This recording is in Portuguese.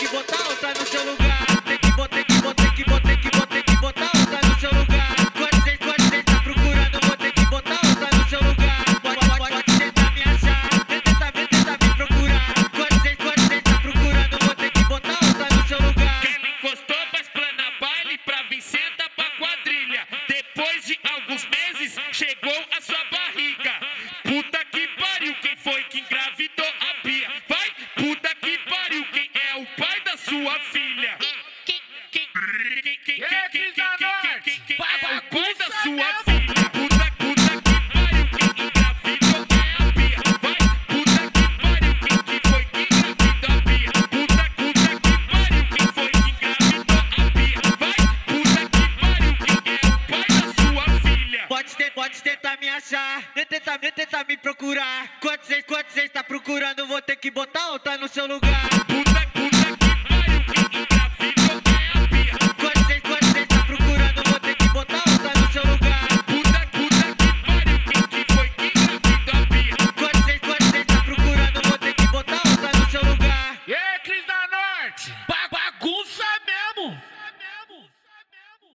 que botar outra no seu lugar. Tem que botar, tem que botar, tem que botar, tem que botar, tem que botar outra no seu lugar. Quando cê tá procurando, vou ter que botar outra no seu lugar. Pode tentar me achar, tenta me procurar. Quando cê tá procurando, vou ter que botar outra no seu lugar. Quem me encostou pra explanar baile, pra vir senta pra quadrilha. Depois de alguns meses, chegou a sua barriga. Puta que pariu, quem foi que engravidou a Bia? Vai, puta que pariu, quem é o pai da sua filha? Quem é o pai da sua filha? Puta que pariu, quem engravidou é a Bia. Vai, puta que pariu, quem foi que engravidou a Bia? Puta que pariu, quem foi que engravidou a Bia? Vai, puta que pariu, quem é o pai da sua filha? Pode tentar me achar, tenta me procurar. Quando cê tá procurando, vou ter que botar outra no seu lugar. Puta que pariu, quem engravidou é a Bia. Quando cê tá procurando, vou ter que botar outra no seu lugar. Puta que pariu, quem foi que engravidou a Bia? Quando cê tá procurando, vou ter que botar outra no seu lugar. E aí, Cris da Norte?